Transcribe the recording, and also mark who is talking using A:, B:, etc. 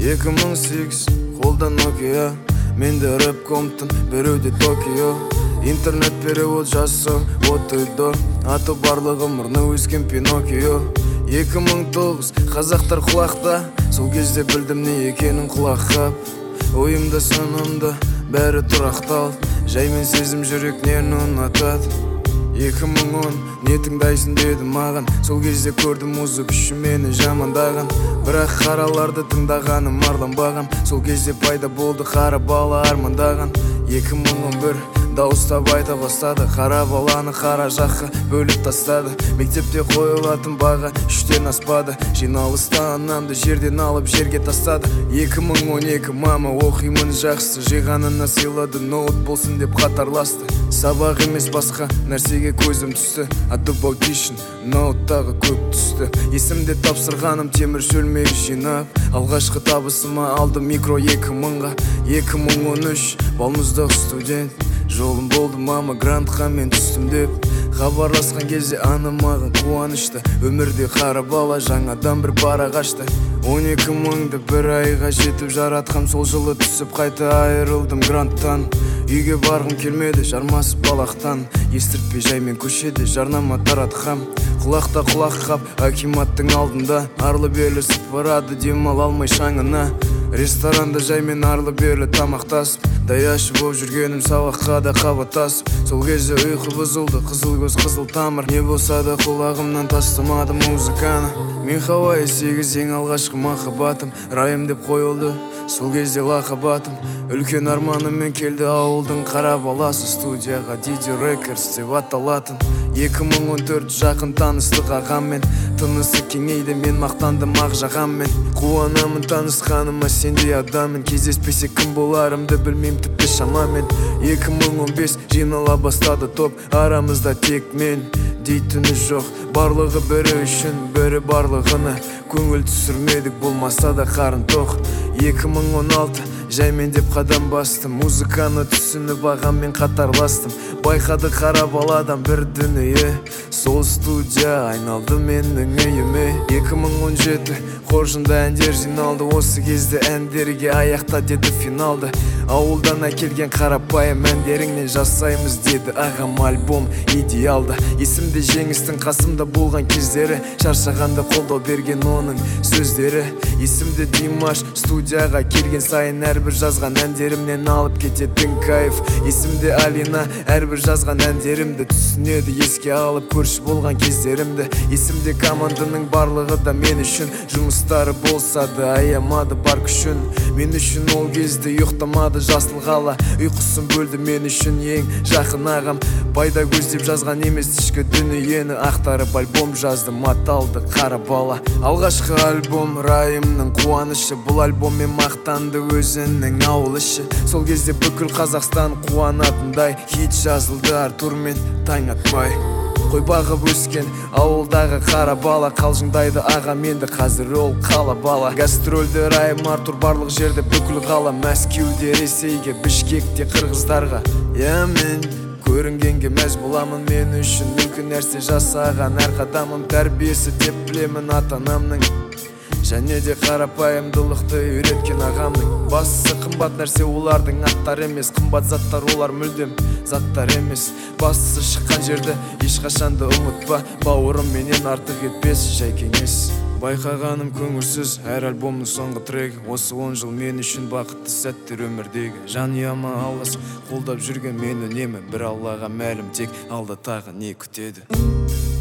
A: 2008 қолда Nokia, менде рэп Compton, біреуде Токио. Интернет перевод жасау, от үйді, аты барлығы мұрны өскен Пиноккио. 2009 қазақтар құлақта, сол кезде білдім не екенін құлаққап. Ойымда санамда бәрі тұрақтал, жаймен сезім жүрек нені ұнатады. 2010 не тыңдайсың деді маған, сол кезде көрдім музык үшін мені жамандаған. Бірақ қараларды тыңдағаным арланбаған, сол кезде пайда болды қара бала армандаған. 2011 дауыстап айта бастады, қара баланы қара жаққа бөліп тастады. Мектепте қойылатын баға 3-тен аспады, жиналыста анамды жерден алып жерге тастады. 2012 мама оқимын жақсы, жиғанына сыйлады, ноут болсын деп қатарласты. Сабақ емес басқа нәрсеге көзім түсті, Adobe Audition ноуттағы көп түсті. Есімде тапсырғаным темір шөлмек жинап, алғашқы табысыма алдым микро 2000-ға. 2013 балмұздақ студент, жолым болды мама грантқа мен түстім деп. Хабарласқан кезде анам маған қуанышты, өмірде қара бала жаңадан бір бара қашты. 12 мыңды бір айға жетіп жаратқам, сол жылы түсіп қайта айырылдым гранттан. Үйге барғым келмеді жармасып балақтан, естіртпей жаймен көшеде жарнама таратқам. Құлақта құлақ қап акиматтың алдында, арлы-берлі сыпырады демал алмай шаңына. Ресторанда жаймен арлы-берлі тамақтасып, даяшы боп жүргенім сабаққа да қабаттасып. Сол кезде ұйқы бұзылды, қызыл көз қызыл тамыр, не болса да құлағымнан тастамадым музыканы. Мен Хавайи 8 ең алғашқы махаббатым, райым деп қойылды сол кезде лақабатым. Үлкен арманыммен келді ауылдың қара баласы, студияға Didi Records деп аталатын. 2014 жақын таныстық ағаммен, тынысы кеңейді, мен мақтандым ақ жағаммен. Қуанамын танысқаныма сендей адаммен, кездеспесе кім боларымды білмейм тіпті шамамен. 2015 жинала бастады топ, арамызда тек мен дейтіні жоқ. Барлығы бірі үшін, бірі барлығына, көңіл түсірмедік, болмаса да қарын тоқ. 2016 жаймен деп қадам бастым, музыканы түсініп ағаммен қатарластым. Байқады қара баладан бір дүние, сол студия айналды менің үйіме. 2017 қоржында әндер жиналды, осы кезде әндерге аяқта деді финалды. Ауылдан әкелген қарапайым әндеріңнен жасаймыз деді ағам, альбом идеалды. Есімде жеңістің қасымда болған кездері, шаршағанда қолдау берген оның сөздері. Есімде Димаш студияға келген сайын әрбір жазған әндерімнен алып кететін кайф. Есімде Алина әрбір жазған әндерімді түсінеді, еске алып көрші болған кездерімді. Есімде команданың барлығы да мен үшін, жұмыстары болса да аямады бар күшін. Мен үшін ол кезде ұйықтамады жасыл қала, ұйқысын бөлді мен үшін ең жақын ағам. Пайда көздеп жазған емес ішкі дүниені, ақтарып альбом жаздым, аталды қара бала. Алғашқы альбом райымның қуанышы, бұл альбоммен мақтанды өзінің ауыл іші. Сол кезде бүкіл Қазақстан қуанатындай хит жазылды Артур мен таң атпай. Қой бағып өскен ауылдағы қара бала, қалжыңдайды ағам енді қазір ол қала бала. Гастрольді райым Артур барлық жерде бүкіл қала, Мәскеуде, Ресейге, Бішкекте, қырғыздарға. Мен көрінгенге мәз боламын, мен үшін мүмкін нәрсе жасаған әр қадамым тәрбиесі деп білемін ата-анамның. Және де қарапайымдылықты үйреткен ағамның. Бастысы қымбат нәрсе олардың аттар емес, қымбат заттар олар мүлдем заттар емес. Бастысы шыққан жерді ешқашанды ұмытпа, бауырым менен артық етпес жай кеңес. Байқағаным көңілсіз әр альбомның соңғы трекі, осы 10 жыл мен үшін бақытты сәттер өмірдегі. Жанұяма алғыс қолдап жүрген мен үнемі, бір Аллаға мәлім, тек алда тағы не күтеді.